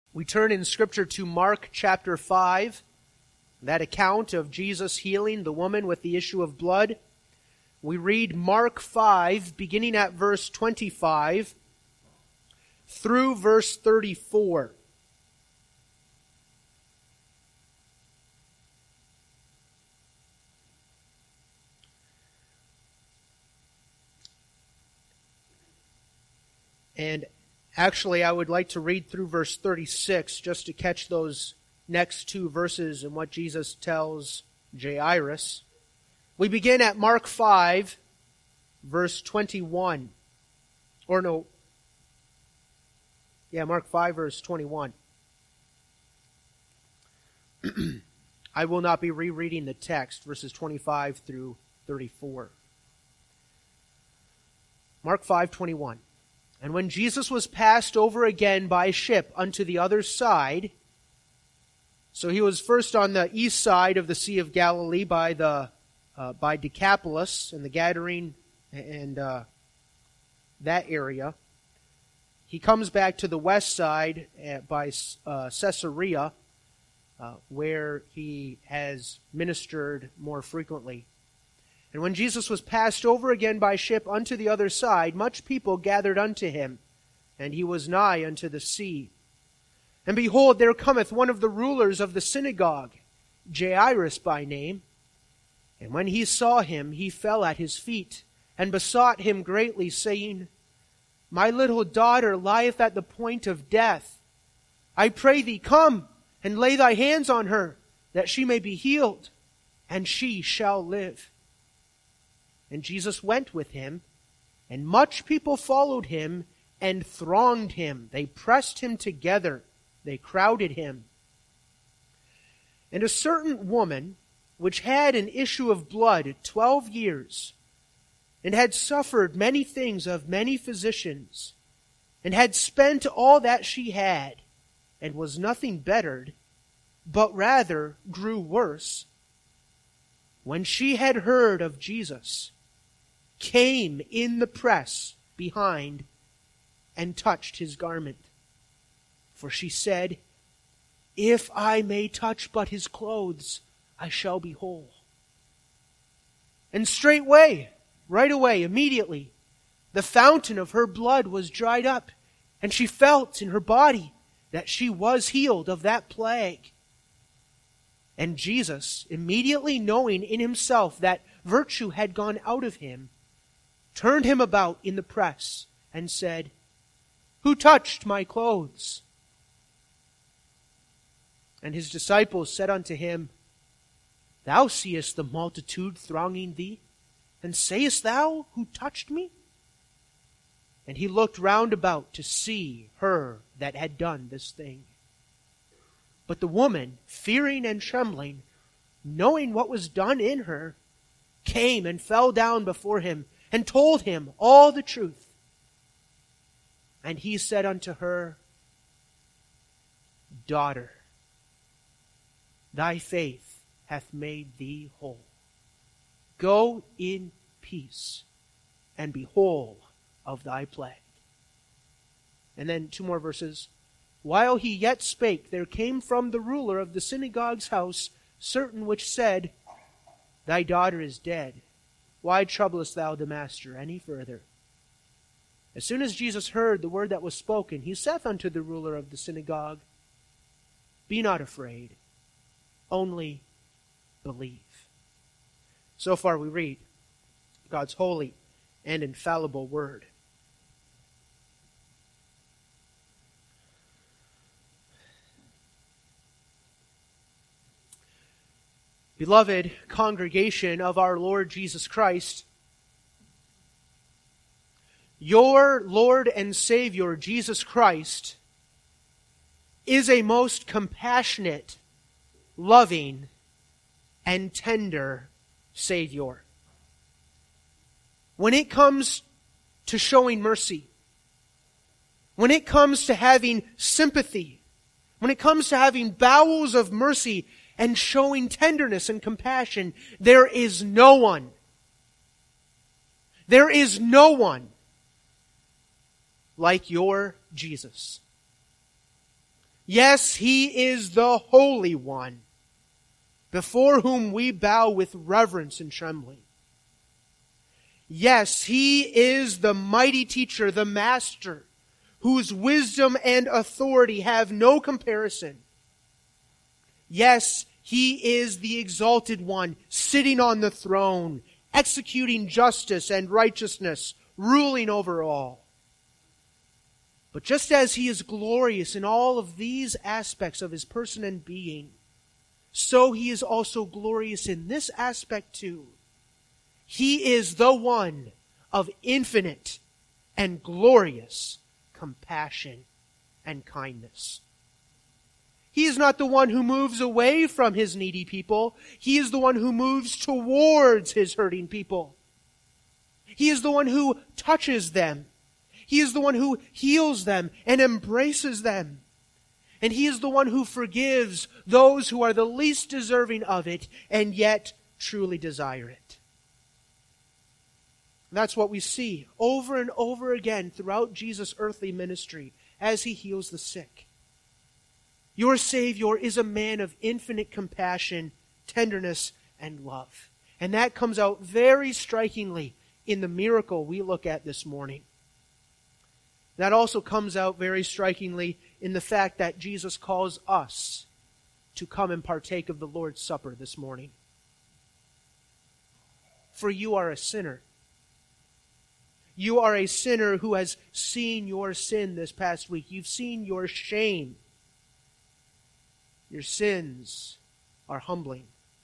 We turn in Scripture to Mark chapter 5, that account of Jesus healing the woman with the issue of blood. We read Mark 5, beginning at verse 25 through verse 34. And actually, I would like to read through verse 36 just to catch those next two verses and what Jesus tells Jairus. We begin at Mark 5, verse 21. Mark 5, verse 21. I will not be rereading the text, verses 25 through 34. Mark 5:21. And when Jesus was passed over again by ship unto the other side, so he was first on the east side of the Sea of Galilee by Decapolis and the Gadarene and that area. He comes back to the west side by Caesarea, where he has ministered more frequently. And when Jesus was passed over again by ship unto the other side, much people gathered unto him, and he was nigh unto the sea. And behold, there cometh one of the rulers of the synagogue, Jairus by name. And when he saw him, he fell at his feet, and besought him greatly, saying, My little daughter lieth at the point of death. I pray thee, come, and lay thy hands on her, that she may be healed, and she shall live. And Jesus went with him, and much people followed him and thronged him. They pressed him together. They crowded him. And a certain woman, which had an issue of blood 12 years, and had suffered many things of many physicians, and had spent all that she had, and was nothing bettered, but rather grew worse, when she had heard of Jesus, came in the press behind and touched his garment. For she said, If I may touch but his clothes, I shall be whole. And straightway, right away, immediately, the fountain of her blood was dried up, and she felt in her body that she was healed of that plague. And Jesus, immediately knowing in himself that virtue had gone out of him, turned him about in the press, and said, Who touched my clothes? And his disciples said unto him, Thou seest the multitude thronging thee, and sayest thou, Who touched me? And he looked round about to see her that had done this thing. But the woman, fearing and trembling, knowing what was done in her, came and fell down before him, and told him all the truth. And he said unto her, Daughter, thy faith hath made thee whole. Go in peace, and be whole of thy plague. And then 2 more verses. While he yet spake, there came from the ruler of the synagogue's house certain which said, Thy daughter is dead. Why troublest thou the master any further? As soon as Jesus heard the word that was spoken, he saith unto the ruler of the synagogue, Be not afraid, only believe. So far we read God's holy and infallible word. Beloved congregation of our Lord Jesus Christ, your Lord and Savior, Jesus Christ, is a most compassionate, loving, and tender Savior. When it comes to showing mercy, when it comes to having sympathy, when it comes to having bowels of mercy and showing tenderness and compassion, there is no one like your Jesus. Yes, He is the Holy One, before whom we bow with reverence and trembling. Yes, He is the mighty teacher, the Master, whose wisdom and authority have no comparison. Yes, He is the exalted one, sitting on the throne, executing justice and righteousness, ruling over all. But just as He is glorious in all of these aspects of His person and being, so He is also glorious in this aspect too. He is the one of infinite and glorious compassion and kindness. He is not the one who moves away from His needy people. He is the one who moves towards His hurting people. He is the one who touches them. He is the one who heals them and embraces them. And He is the one who forgives those who are the least deserving of it and yet truly desire it. That's what we see over and over again throughout Jesus' earthly ministry as He heals the sick. Your Savior is a man of infinite compassion, tenderness, and love. And that comes out very strikingly in the miracle we look at this morning. That also comes out very strikingly in the fact that Jesus calls us to come and partake of the Lord's Supper this morning. For you are a sinner. You are a sinner who has seen your sin this past week. You've seen your shame. Your sins are humbling.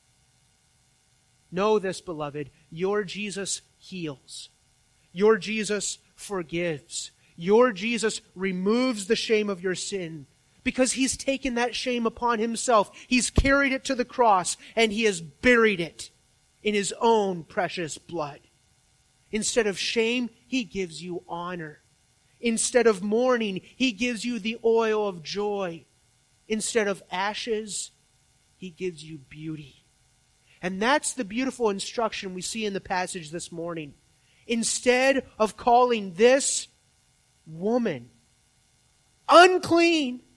Know this, beloved, your Jesus heals. Your Jesus forgives. Your Jesus removes the shame of your sin because He's taken that shame upon Himself. He's carried it to the cross and He has buried it in His own precious blood. Instead of shame, He gives you honor. Instead of mourning, He gives you the oil of joy. Instead of ashes, He gives you beauty. And that's the beautiful instruction we see in the passage this morning. Instead of calling this woman unclean,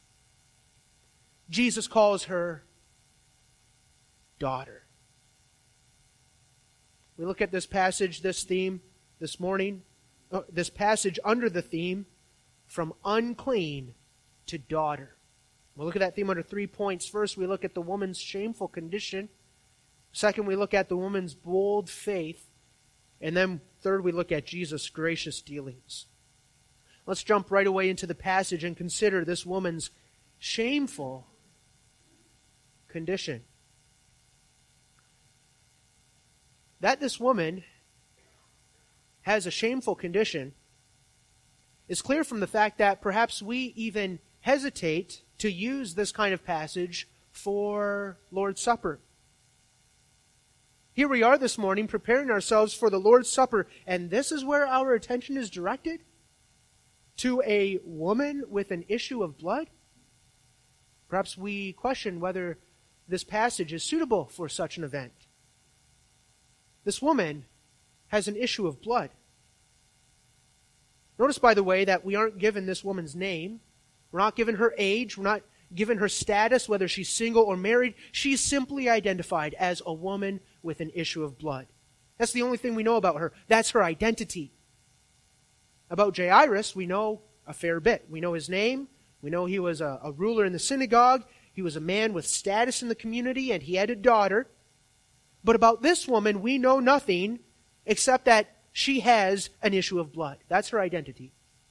Jesus calls her daughter. We look at this passage, this theme this morning, this passage under the theme, from unclean to daughter. We'll look at that theme under 3 points. First, we look at the woman's shameful condition. Second, we look at the woman's bold faith. And then third, we look at Jesus' gracious dealings. Let's jump right away into the passage and consider this woman's shameful condition. That this woman has a shameful condition is clear from the fact that perhaps we even hesitate to use this kind of passage for Lord's Supper. Here we are this morning preparing ourselves for the Lord's Supper, and this is where our attention is directed? To a woman with an issue of blood? Perhaps we question whether this passage is suitable for such an event. This woman has an issue of blood. Notice, by the way, that we aren't given this woman's name. We're not given her age. We're not given her status, whether she's single or married. She's simply identified as a woman with an issue of blood. That's the only thing we know about her. That's her identity. About Jairus, we know a fair bit. We know his name. We know he was a ruler in the synagogue. He was a man with status in the community, and he had a daughter. But about this woman, we know nothing except that she has an issue of blood. That's her identity.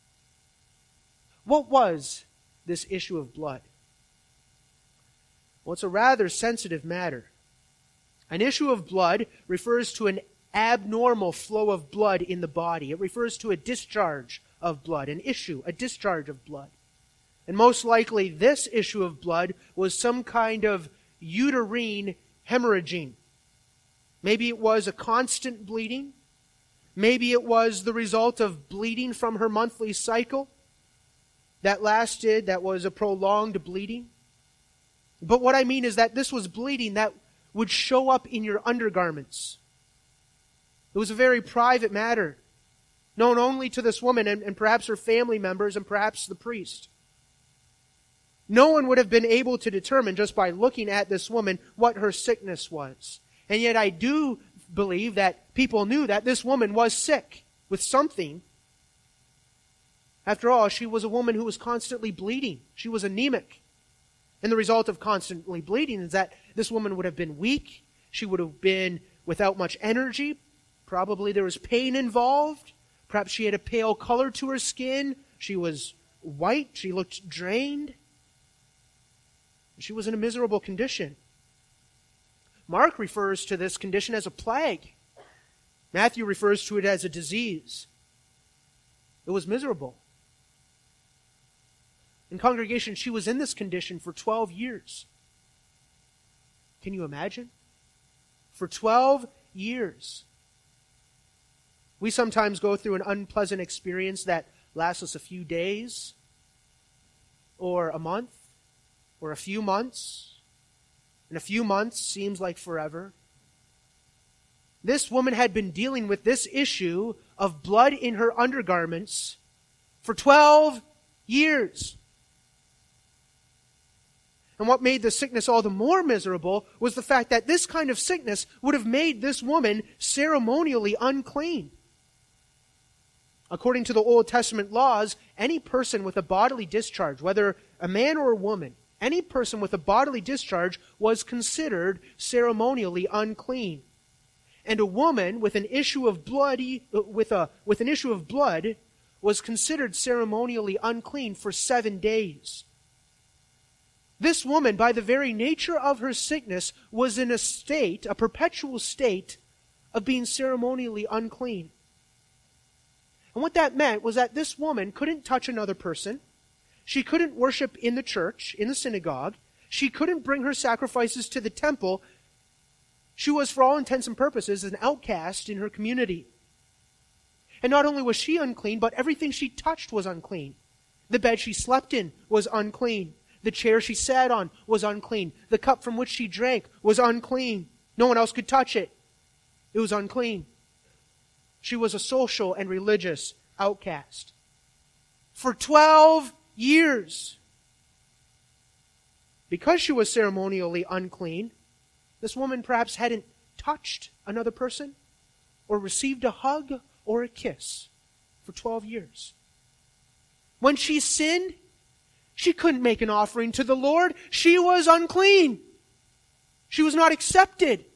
What was this issue of blood? Well, it's a rather sensitive matter. An issue of blood refers to an abnormal flow of blood in the body. It refers to a discharge of blood, an issue, a discharge of blood. And most likely this issue of blood was some kind of uterine hemorrhaging. Maybe it was a constant bleeding. Maybe it was the result of bleeding from her monthly cycle that was a prolonged bleeding. But what I mean is that this was bleeding that would show up in your undergarments. It was a very private matter, known only to this woman and perhaps her family members and perhaps the priest. No one would have been able to determine just by looking at this woman what her sickness was. And yet I do believe that people knew that this woman was sick with something. After all, she was a woman who was constantly bleeding. She was anemic. And the result of constantly bleeding is that this woman would have been weak. She would have been without much energy. Probably there was pain involved. Perhaps she had a pale color to her skin. She was white. She looked drained. She was in a miserable condition. Mark refers to this condition as a plague. Matthew refers to it as a disease. It was miserable. In congregation, she was in this condition for 12 years. Can you imagine? For 12 years. We sometimes go through an unpleasant experience that lasts us a few days, or a month, or a few months. And a few months seems like forever. This woman had been dealing with this issue of blood in her undergarments for 12 years. And what made the sickness all the more miserable was the fact that this kind of sickness would have made this woman ceremonially unclean. According to the Old Testament laws, any person with a bodily discharge, whether a man or a woman, any person with a bodily discharge was considered ceremonially unclean. And a woman with an issue of blood was considered ceremonially unclean for 7 days. This woman, by the very nature of her sickness, was in a perpetual state of being ceremonially unclean. And what that meant was that this woman couldn't touch another person. She couldn't worship in the church, in the synagogue. She couldn't bring her sacrifices to the temple. She was, for all intents and purposes, an outcast in her community. And not only was she unclean, but everything she touched was unclean. The bed she slept in was unclean. The chair she sat on was unclean. The cup from which she drank was unclean. No one else could touch it. It was unclean. She was a social and religious outcast. For 12 years. Because she was ceremonially unclean, this woman perhaps hadn't touched another person or received a hug or a kiss for 12 years. When she sinned, she couldn't make an offering to the Lord. She was unclean. She was not accepted.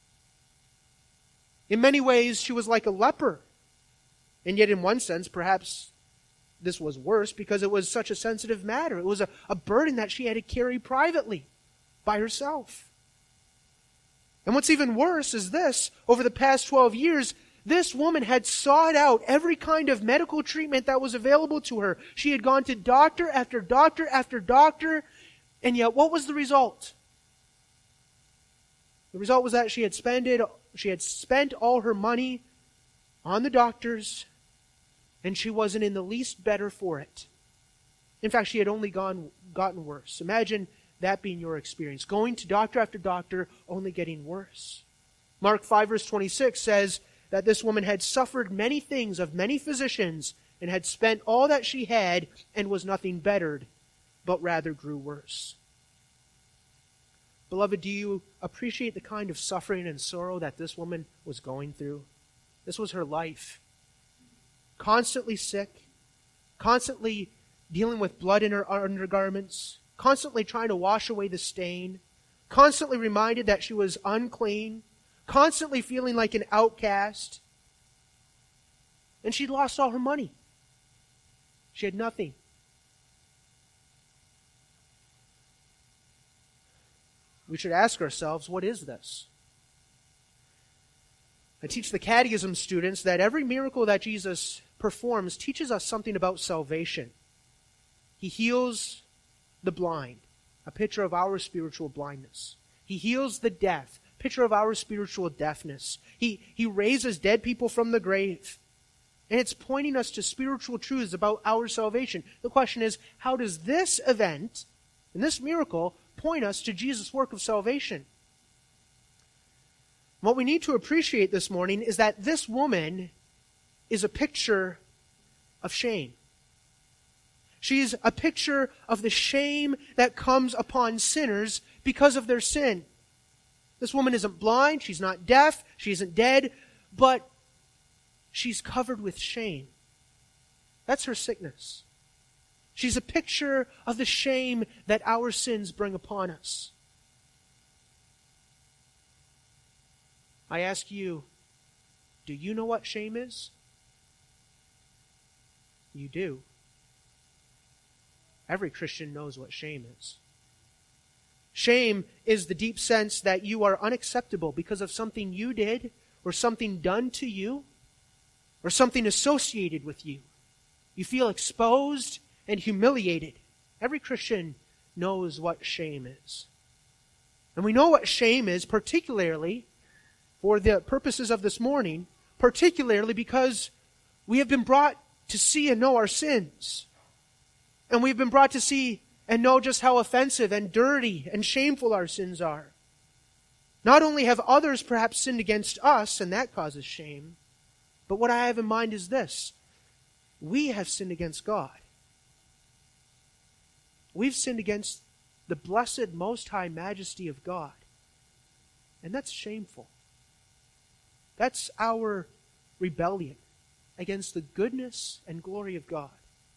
In many ways, she was like a leper. And yet, in one sense, perhaps this was worse because it was such a sensitive matter. It was a burden that she had to carry privately by herself. And what's even worse is this. Over the past 12 years, this woman had sought out every kind of medical treatment that was available to her. She had gone to doctor after doctor after doctor. And yet, what was the result? The result was that she had spent all her money on the doctors, and she wasn't in the least better for it. In fact, she had only gotten worse. Imagine that being your experience. Going to doctor after doctor, only getting worse. Mark 5 verse 26 says that this woman had suffered many things of many physicians and had spent all that she had and was nothing bettered, but rather grew worse. Beloved, do you appreciate the kind of suffering and sorrow that this woman was going through? This was her life. Constantly sick, constantly dealing with blood in her undergarments, constantly trying to wash away the stain, constantly reminded that she was unclean, constantly feeling like an outcast. And she'd lost all her money. She had nothing. We should ask ourselves, what is this? I teach the catechism students that every miracle that Jesus performs teaches us something about salvation. He heals the blind, a picture of our spiritual blindness. He heals the deaf, picture of our spiritual deafness. He raises dead people from the grave. And it's pointing us to spiritual truths about our salvation. The question is, how does this event, and this miracle, point us to Jesus' work of salvation? What we need to appreciate this morning is that this woman is a picture of shame. She's a picture of the shame that comes upon sinners because of their sin. This woman isn't blind, she's not deaf, she isn't dead, but she's covered with shame. That's her sickness. She's a picture of the shame that our sins bring upon us. I ask you, do you know what shame is? You do. Every Christian knows what shame is. Shame is the deep sense that you are unacceptable because of something you did, or something done to you, or something associated with you. You feel exposed and humiliated. Every Christian knows what shame is. And we know what shame is, particularly for the purposes of this morning, particularly because we have been brought to see and know our sins. And we've been brought to see and know just how offensive and dirty and shameful our sins are. Not only have others perhaps sinned against us, and that causes shame, but what I have in mind is this: we have sinned against God. We've sinned against the blessed, most high majesty of God. And that's shameful. That's our rebellion against the goodness and glory of God.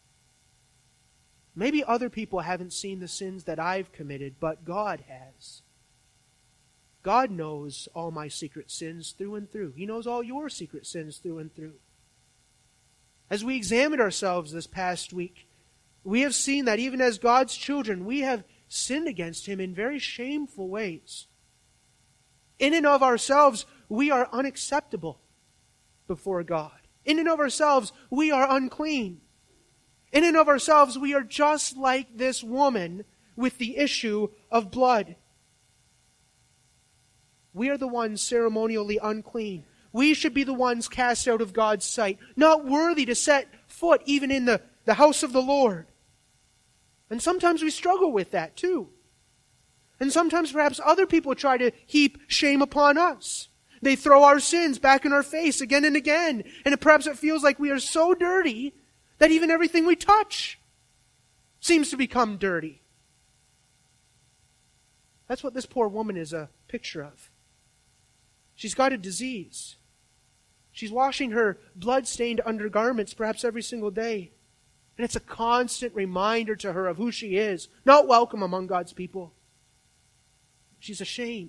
Maybe other people haven't seen the sins that I've committed, but God has. God knows all my secret sins through and through. He knows all your secret sins through and through. As we examined ourselves this past week, we have seen that even as God's children, we have sinned against Him in very shameful ways. In and of ourselves, we are unacceptable before God. In and of ourselves, we are unclean. In and of ourselves, we are just like this woman with the issue of blood. We are the ones ceremonially unclean. We should be the ones cast out of God's sight, not worthy to set foot even in the house of the Lord. And sometimes we struggle with that too. And sometimes perhaps other people try to heap shame upon us. They throw our sins back in our face again and again. And perhaps it feels like we are so dirty that even everything we touch seems to become dirty. That's what this poor woman is a picture of. She's got a disease. She's washing her blood-stained undergarments perhaps every single day. And it's a constant reminder to her of who she is, not welcome among God's people. She's ashamed.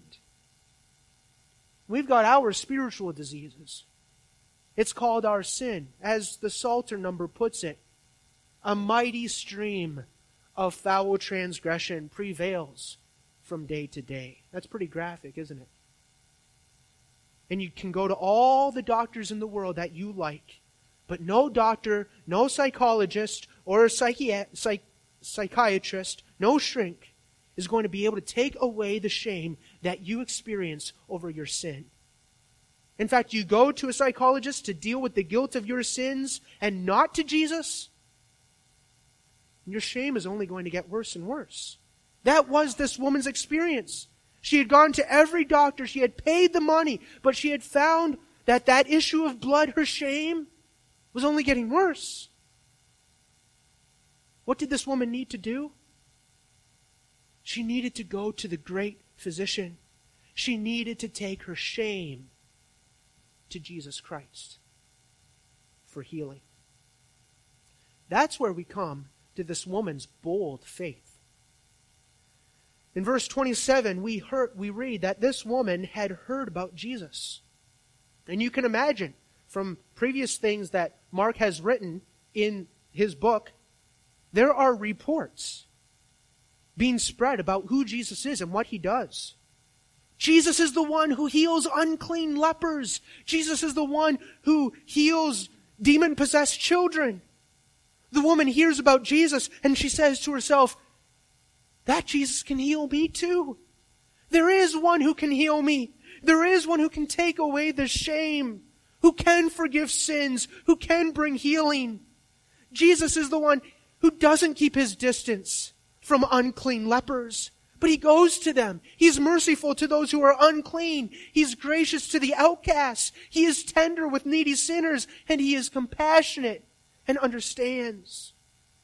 We've got our spiritual diseases. It's called our sin. As the Psalter number puts it, a mighty stream of foul transgression prevails from day to day. That's pretty graphic, isn't it? And you can go to all the doctors in the world that you like, but no doctor, no psychologist, or psychiatrist, no shrink is going to be able to take away the shame that you experience over your sin. In fact, you go to a psychologist to deal with the guilt of your sins and not to Jesus, and your shame is only going to get worse and worse. That was this woman's experience. She had gone to every doctor, she had paid the money, but she had found that that issue of blood, her shame, was only getting worse. What did this woman need to do? She needed to go to the great physician. She needed to take her shame to Jesus Christ for healing. That's where we come to this woman's bold faith. In verse 27, we read that this woman had heard about Jesus. And you can imagine from previous things that Mark has written in his book, there are reports being spread about who Jesus is and what He does. Jesus is the one who heals unclean lepers. Jesus is the one who heals demon-possessed children. The woman hears about Jesus and she says to herself, that Jesus can heal me too. There is one who can heal me. There is one who can take away the shame, who can forgive sins, who can bring healing. Jesus is the one who doesn't keep His distance from unclean lepers, but He goes to them. He's merciful to those who are unclean. He's gracious to the outcasts. He is tender with needy sinners, and He is compassionate and understands.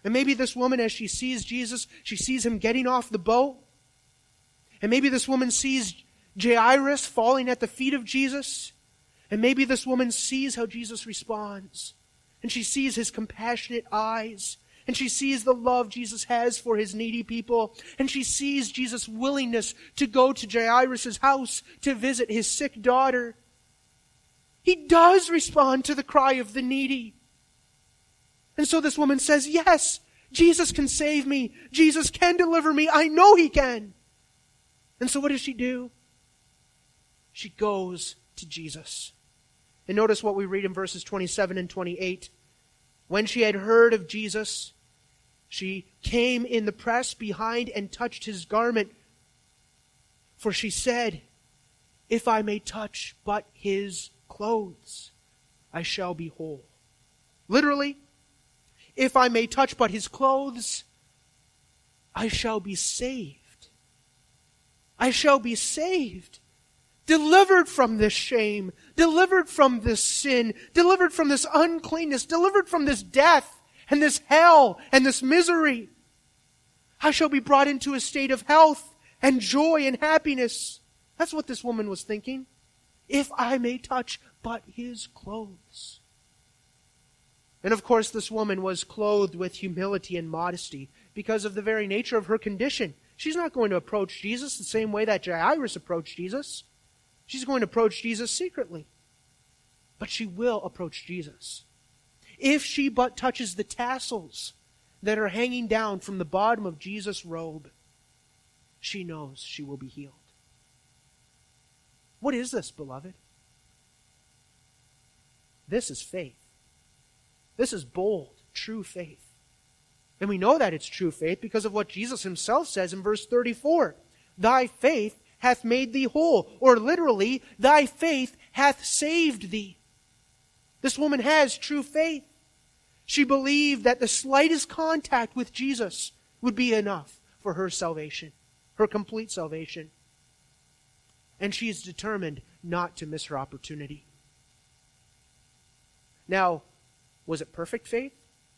And maybe this woman, as she sees Jesus, she sees him getting off the boat. And maybe this woman sees Jairus falling at the feet of Jesus. And maybe this woman sees how Jesus responds. And she sees his compassionate eyes. And she sees the love Jesus has for his needy people. And she sees Jesus' willingness to go to Jairus' house to visit his sick daughter. He does respond to the cry of the needy. And so this woman says, yes, Jesus can save me. Jesus can deliver me. I know he can. And so what does she do? She goes to Jesus. And notice what we read in verses 27 and 28. When she had heard of Jesus, she came in the press behind and touched his garment. For she said, if I may touch but his clothes, I shall be whole. Literally, if I may touch but his clothes, I shall be saved. I shall be saved. Delivered from this shame, delivered from this sin, delivered from this uncleanness, delivered from this death and this hell and this misery. I shall be brought into a state of health and joy and happiness. That's what this woman was thinking. If I may touch but his clothes. And of course, this woman was clothed with humility and modesty because of the very nature of her condition. She's not going to approach Jesus the same way that Jairus approached Jesus. She's going to approach Jesus secretly. But she will approach Jesus. If she but touches the tassels that are hanging down from the bottom of Jesus' robe, she knows she will be healed. What is this, beloved? This is faith. This is bold, true faith. And we know that it's true faith because of what Jesus himself says in verse 34. Thy faith hath made thee whole. Or literally, thy faith hath saved thee. This woman has true faith. She believed that the slightest contact with Jesus would be enough for her salvation, her complete salvation. And she is determined not to miss her opportunity. Now, was it perfect faith?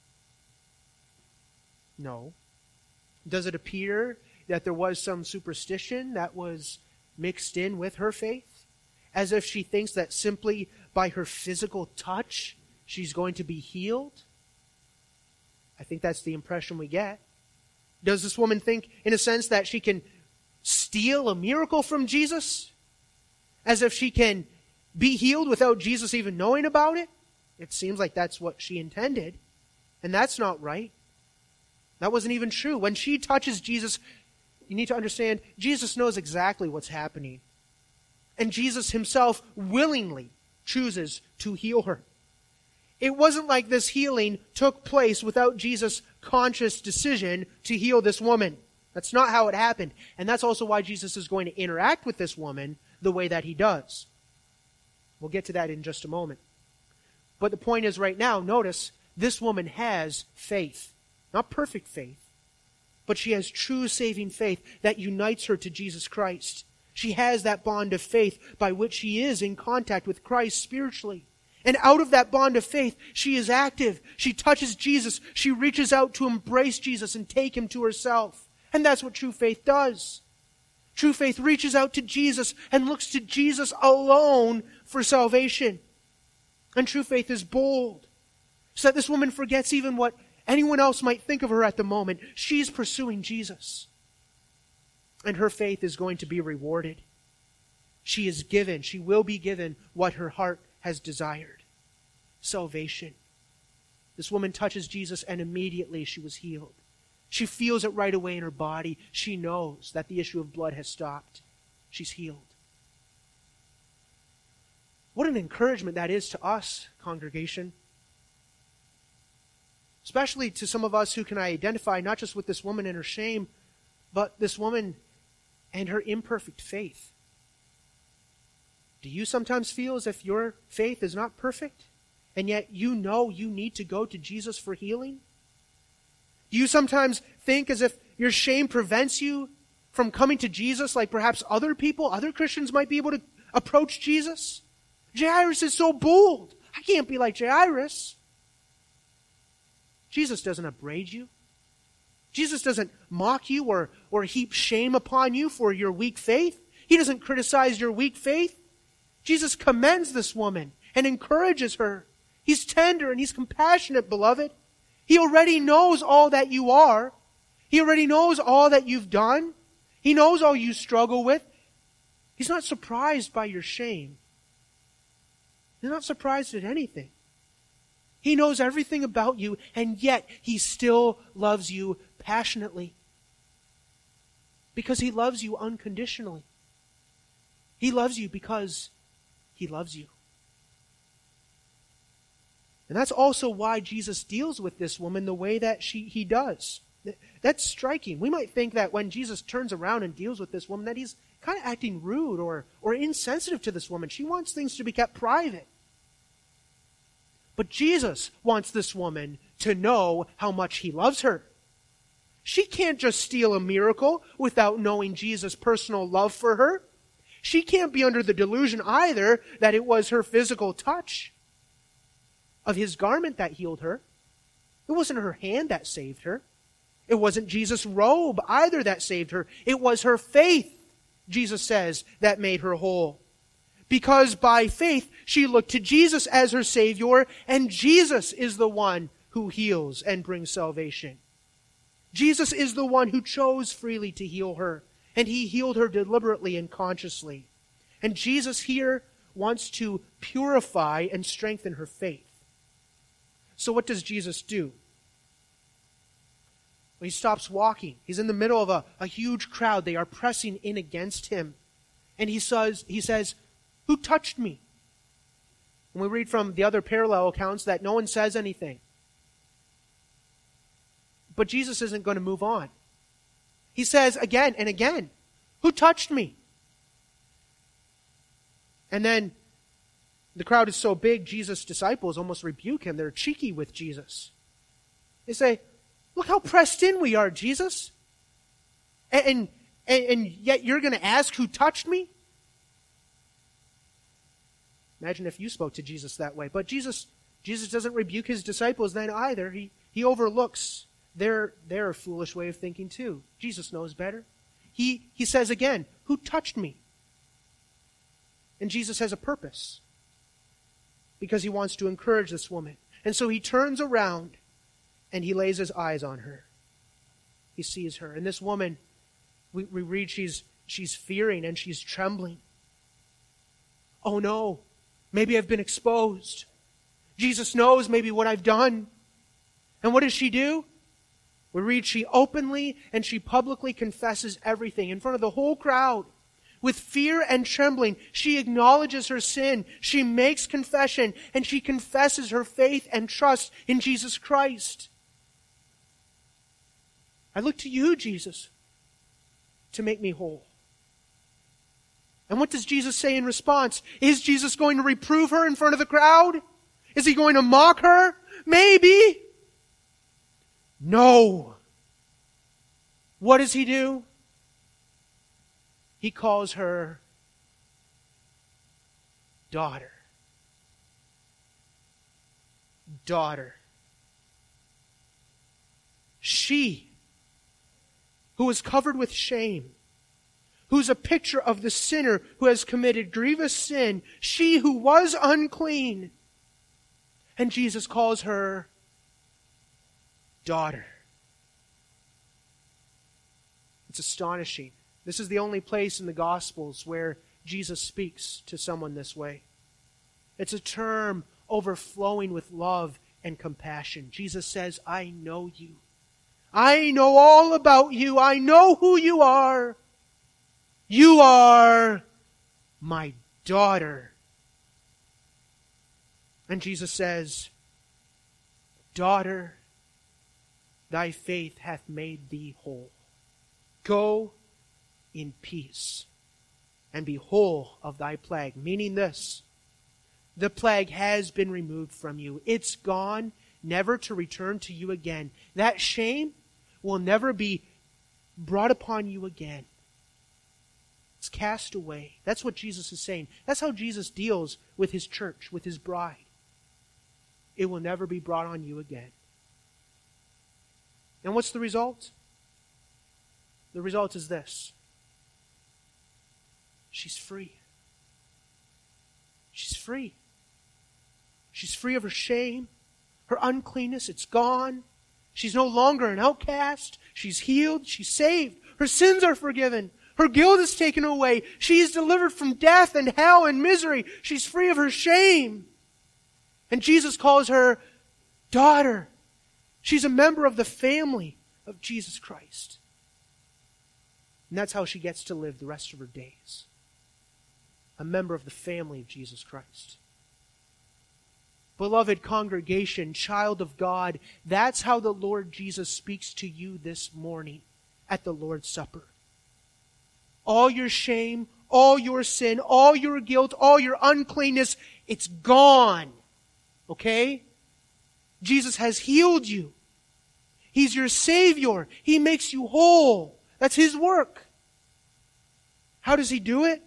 No. Does it appear that there was some superstition that was mixed in with her faith? As if she thinks that simply by her physical touch, she's going to be healed? I think that's the impression we get. Does this woman think, in a sense, that she can steal a miracle from Jesus? As if she can be healed without Jesus even knowing about it? It seems like that's what she intended. And that's not right. That wasn't even true. When she touches Jesus, you need to understand, Jesus knows exactly what's happening. And Jesus himself willingly chooses to heal her. It wasn't like this healing took place without Jesus' conscious decision to heal this woman. That's not how it happened. And that's also why Jesus is going to interact with this woman the way that he does. We'll get to that in just a moment. But the point is right now, notice, this woman has faith. Not perfect faith, but she has true saving faith that unites her to Jesus Christ. She has that bond of faith by which she is in contact with Christ spiritually. And out of that bond of faith, she is active. She touches Jesus. She reaches out to embrace Jesus and take him to herself. And that's what true faith does. True faith reaches out to Jesus and looks to Jesus alone for salvation. And true faith is bold, so that this woman forgets even what anyone else might think of her at the moment. She's pursuing Jesus. And her faith is going to be rewarded. She will be given what her heart has desired. Salvation. This woman touches Jesus and immediately she was healed. She feels it right away in her body. She knows that the issue of blood has stopped. She's healed. What an encouragement that is to us, congregation. Especially to some of us who can identify not just with this woman and her shame, but this woman and her imperfect faith. Do you sometimes feel as if your faith is not perfect, and yet you know you need to go to Jesus for healing? Do you sometimes think as if your shame prevents you from coming to Jesus like perhaps other people, other Christians might be able to approach Jesus? Jairus is so bold. I can't be like Jairus. Jesus doesn't upbraid you. Jesus doesn't mock you or heap shame upon you for your weak faith. He doesn't criticize your weak faith. Jesus commends this woman and encourages her. He's tender and he's compassionate, beloved. He already knows all that you are. He already knows all that you've done. He knows all you struggle with. He's not surprised by your shame. He's not surprised at anything. He knows everything about you, and yet He still loves you passionately. Because He loves you unconditionally. He loves you because He loves you. And that's also why Jesus deals with this woman the way that He does. That's striking. We might think that when Jesus turns around and deals with this woman, that He's kind of acting rude or insensitive to this woman. She wants things to be kept private. But Jesus wants this woman to know how much He loves her. She can't just steal a miracle without knowing Jesus' personal love for her. She can't be under the delusion either that it was her physical touch of His garment that healed her. It wasn't her hand that saved her. It wasn't Jesus' robe either that saved her. It was her faith, Jesus says, that made her whole. Because by faith, she looked to Jesus as her Savior, and Jesus is the one who heals and brings salvation. Jesus is the one who chose freely to heal her, and He healed her deliberately and consciously. And Jesus here wants to purify and strengthen her faith. So what does Jesus do? Well, He stops walking. He's in the middle of a huge crowd. They are pressing in against Him. And He says, "Who touched me?" And we read from the other parallel accounts that no one says anything. But Jesus isn't going to move on. He says again and again, "Who touched me?" And then the crowd is so big, Jesus' disciples almost rebuke Him. They're cheeky with Jesus. They say, "Look how pressed in we are, Jesus. And yet you're going to ask who touched me?" Imagine if you spoke to Jesus that way. But Jesus doesn't rebuke His disciples then either. He overlooks their foolish way of thinking too. Jesus knows better. He says again, "Who touched me?" And Jesus has a purpose. Because He wants to encourage this woman. And so He turns around and He lays His eyes on her. He sees her. And this woman, we read she's fearing and she's trembling. Oh no, maybe I've been exposed. Jesus knows maybe what I've done. And what does she do? We read she openly and she publicly confesses everything in front of the whole crowd. With fear and trembling, she acknowledges her sin. She makes confession and she confesses her faith and trust in Jesus Christ. I look to You, Jesus, to make me whole. And what does Jesus say in response? Is Jesus going to reprove her in front of the crowd? Is He going to mock her? Maybe. No. What does He do? He calls her daughter. Daughter. She, who was covered with shame, who's a picture of the sinner who has committed grievous sin, she who was unclean. And Jesus calls her daughter. It's astonishing. This is the only place in the Gospels where Jesus speaks to someone this way. It's a term overflowing with love and compassion. Jesus says, "I know you. I know all about you. I know who you are. You are my daughter." And Jesus says, "Daughter, thy faith hath made thee whole. Go in peace and be whole of thy plague." Meaning this, the plague has been removed from you. It's gone, never to return to you again. That shame will never be brought upon you again. It's cast away. That's what Jesus is saying. That's how Jesus deals with His church, with His bride. It will never be brought on you again. And what's the result? the result is this. She's free. She's free. She's free of her shame, her uncleanness, it's gone. She's no longer an outcast. She's healed. She's saved. Her sins are forgiven. Her guilt is taken away. She is delivered from death and hell and misery. She's free of her shame. And Jesus calls her daughter. She's a member of the family of Jesus Christ. And that's how she gets to live the rest of her days. A member of the family of Jesus Christ. Beloved congregation, child of God, that's how the Lord Jesus speaks to you this morning at the Lord's Supper. All your shame, all your sin, all your guilt, all your uncleanness, it's gone. Okay? Jesus has healed you. He's your Savior. He makes you whole. That's His work. How does He do it?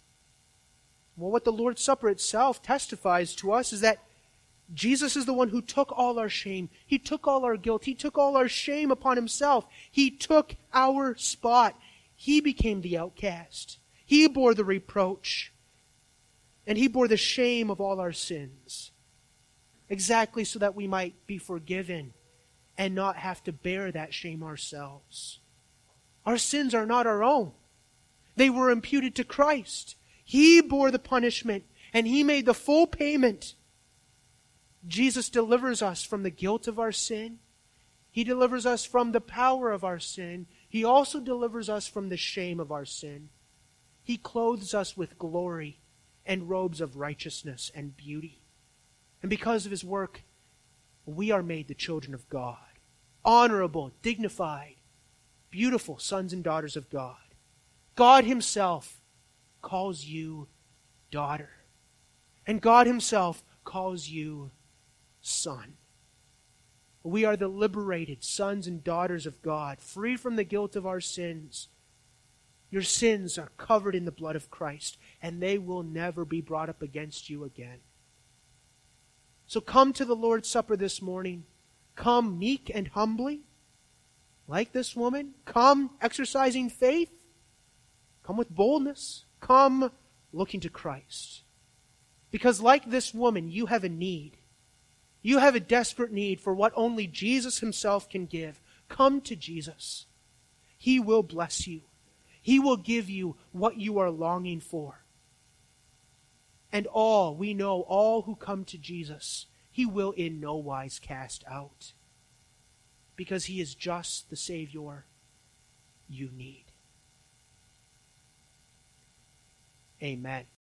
Well, what the Lord's Supper itself testifies to us is that Jesus is the one who took all our shame. He took all our guilt. He took all our shame upon Himself. He took our spot. He became the outcast. He bore the reproach. And He bore the shame of all our sins. Exactly so that we might be forgiven and not have to bear that shame ourselves. Our sins are not our own. They were imputed to Christ. He bore the punishment and He made the full payment. Jesus delivers us from the guilt of our sin. He delivers us from the power of our sin. He also delivers us from the shame of our sin. He clothes us with glory and robes of righteousness and beauty. And because of His work, we are made the children of God. Honorable, dignified, beautiful sons and daughters of God. God Himself calls you daughter. And God Himself calls you son. We are the liberated sons and daughters of God, free from the guilt of our sins. Your sins are covered in the blood of Christ, and they will never be brought up against you again. So come to the Lord's Supper this morning. Come meek and humbly, like this woman. Come exercising faith. Come with boldness. Come looking to Christ. Because like this woman, you have a need. You have a desperate need for what only Jesus Himself can give. Come to Jesus. He will bless you. He will give you what you are longing for. And we know all who come to Jesus, He will in no wise cast out. Because He is just the Savior you need. Amen.